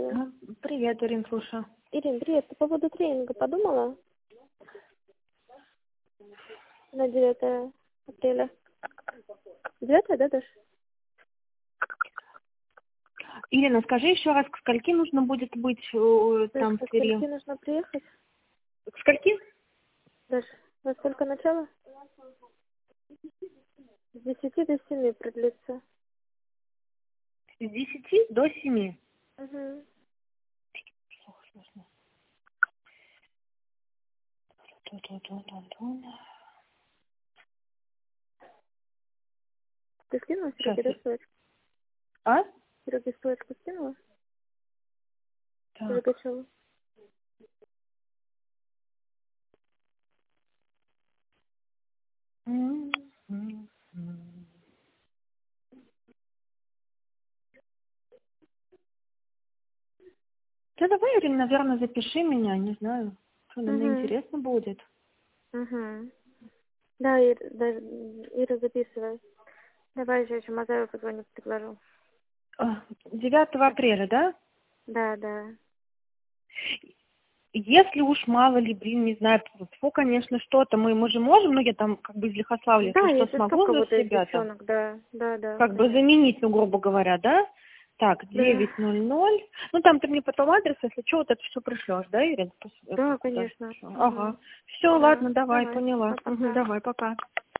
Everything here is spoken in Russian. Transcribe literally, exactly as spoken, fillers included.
привет. А, Привет, Ирин, слушаю. Ирин, привет. По поводу тренинга подумала? На девятое апреля. девятое, да, Даш? Ирина, скажи еще раз, к скольки нужно будет быть э, Даш, там в во Твери? скольки нужно приехать? К скольки? Даш, во сколько начало? С десяти до семи продлится. С десяти до семи. Угу. Ты скинула Сейчас. Сереге, да, ссылочку? А? Сереге ссылочку скинула? Так. Загачала. М, м, м. Да давай, Ирина, наверное, запиши меня, не знаю. Что, наверное, Угу. интересно будет. Угу. Да, Ир, да, Ира, записывай. Давай я еще Мазаеву позвоню, предложу. А, девятого апреля, да? Да, да. Если уж мало ли, блин, не знаю, фу, конечно, что-то, мы, мы же можем, ну, я там, как бы, из Лихославля, Да, если что, если что, смогу за кого-то из себя там, девчонок, да, да, да, как бы конечно. заменить, ну, грубо говоря, да? Так, Да, девять ноль ноль. Ну, там ты мне потом адрес, если что, вот это все пришлешь, да, Ирин? Пос- это да, куда? конечно. Ага. Угу. Все, Да, ладно, давай, давай, поняла. Угу, пока-пока. давай, пока.